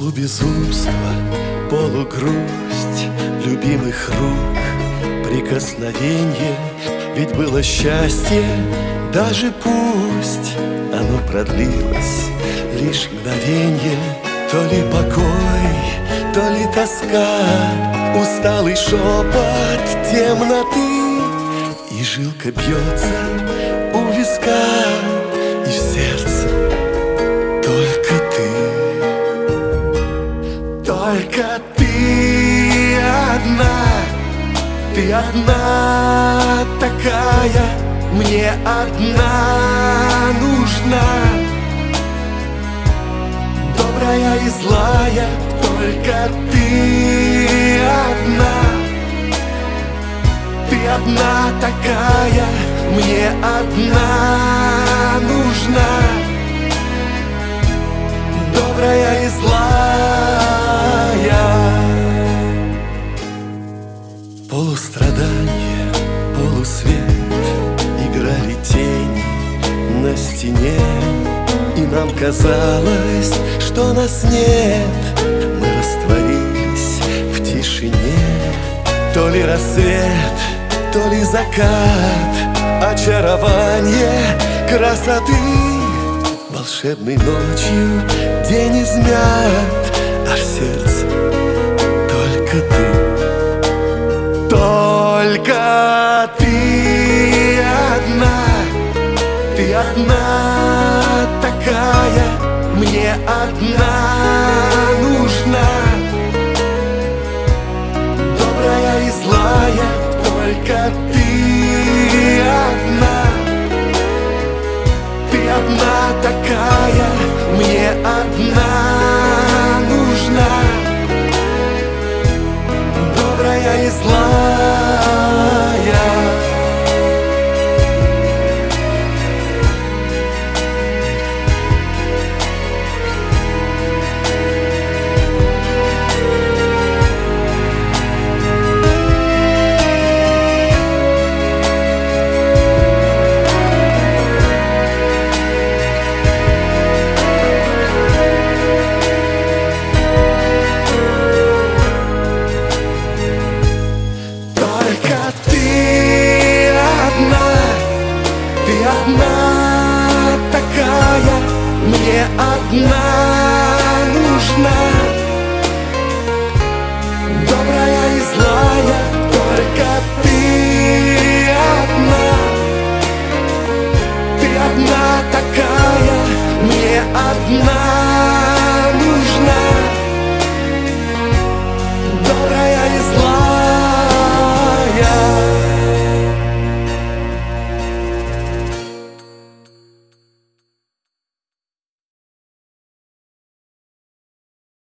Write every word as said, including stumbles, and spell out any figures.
Полубезумство, полугрусть любимых рук, прикосновенье, ведь было счастье, даже пусть оно продлилось лишь мгновенье. То ли покой, то ли тоска, усталый шепот темноты, и жилка бьется у виска, и в сердце только ты. Только ты одна, ты одна такая, мне одна нужна. Добрая и злая, только ты одна. Ты одна такая, мне одна нужна. Добрая и злая. Полустрадание, полусвет, играли тени на стене, и нам казалось, что нас нет. Мы растворились в тишине. То ли рассвет, то ли закат, очарование красоты. Волшебной ночью день измят, а в сердце только ты. Только ты одна, ты одна такая, мне одна нужна. Добрая и злая, только ты одна. Ты одна такая, мне одна нужна. Добрая и злая. Ты одна такая, мне одна нужна. Добрая и злая.